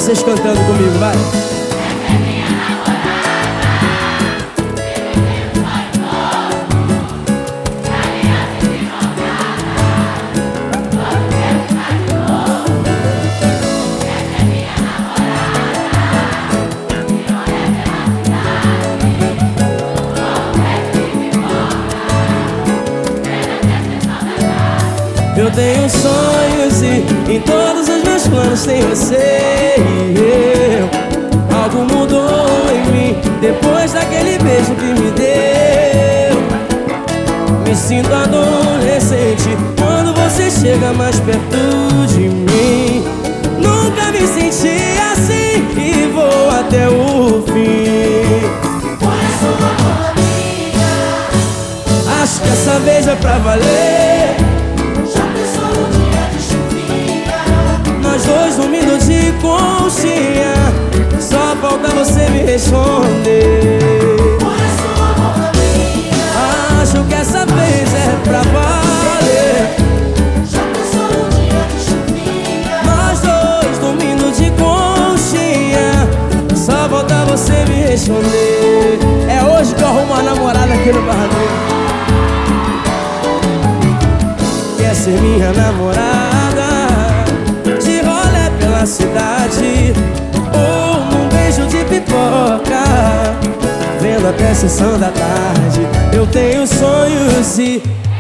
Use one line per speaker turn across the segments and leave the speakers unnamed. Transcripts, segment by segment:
vocês cantando comigo, vai. Eu tenho sonhos e em todos os meus planos tem você e eu. Algo mudou em mim depois daquele beijo que me deu. Me sinto adolescente quando você chega mais perto de mim. Nunca me senti assim e vou até o fim. Acho que essa vez é pra valer. Nós dois dormindo de conchinha, só falta você me responder. Acho que essa vez é pra valer. Nós dois dormindo de conchinha, só falta você me responder. É hoje que eu arrumo uma namorada aqui no Barradeiro. Quer ser minha namorada? Cidade, ou num beijo de pipoca, vendo até a sessão da tarde. Eu tenho sonhos e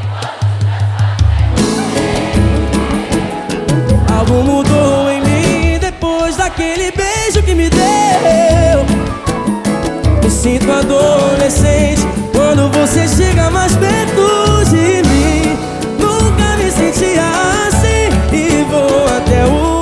algo mudou em mim depois daquele beijo que me deu. Me sinto adolescente quando você chega mais perto de mim. Nunca me senti assim e vou até o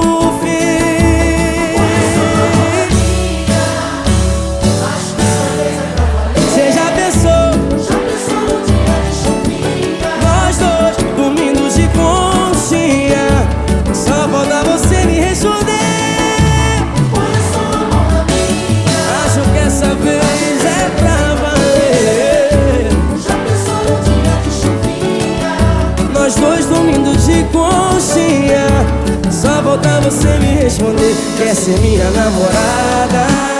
de conchinha, só falta você me responder. Quer ser minha namorada?